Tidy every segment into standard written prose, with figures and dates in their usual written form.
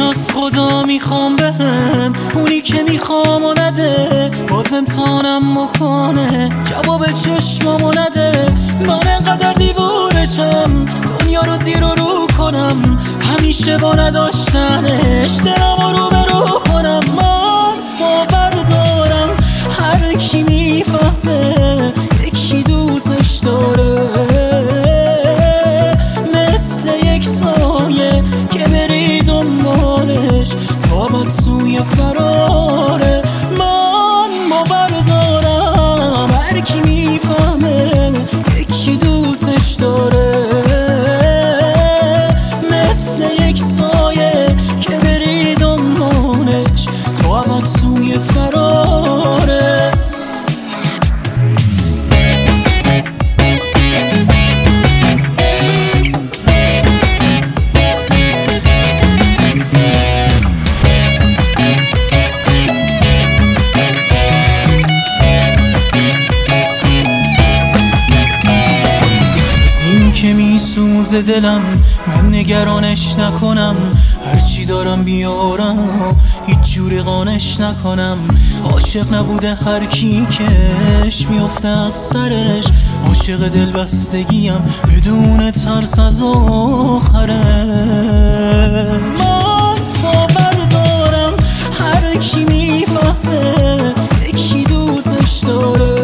از خدا میخوام بهم اونی که میخوام و نده، باز امتحانم بکنه جواب چشمامو نده. من انقدر دیوونشم دنیا رو زیر و رو کنم، همیشه با نداشتنش دلم رو به رو کنم. من باور دارم هر کی میفهمه یکی دوستش داره، مثل یک سایه که بری دنبالش تا با سوی فراره. من باور دارم هر کی میفهمه یکی دوستش داره، مثل یک سایه که بری دنبالش تا با سوی فراره. که میسوزه دلم من نگرانش نکنم، هرچی دارم بیارم و هیچ جوری قانش نکنم. عاشق نبوده هر کی کش میفته از سرش، عاشق دلبستگیم بدون ترس از آخره. من باور دارم هر کی میفهمه یکی دوستش داره،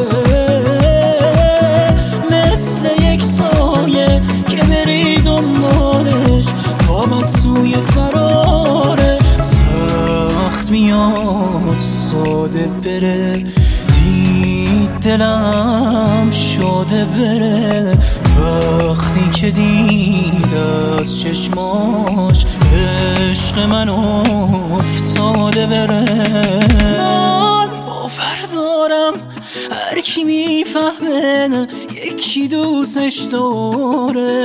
که بری دنبالش تا من سوی فراره. سخت میاد ساده بره، دید دلم شاده بره، وقتی که دید از چشماش عشق من افتاده بره. من باور دارم هر کی میفهمه یکی دوستش داره،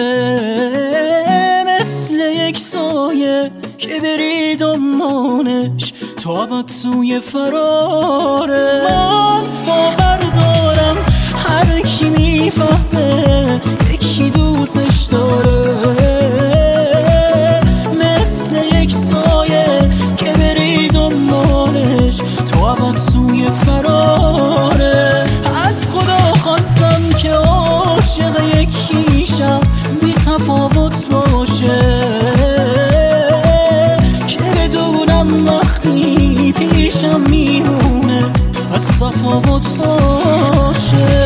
مثل یک سایه که بری دنبالش تا با سوی فراره. من باور دارم هر کی میفهمه یکی دوستش داره، مثل یک سایه که بری دنبالش تا با سوی فراره. از خدا خواستم که عاشق یکیشم بی تفاوت باشه، که بدونم وقتی پیشم میمونه از تفاوت باشه.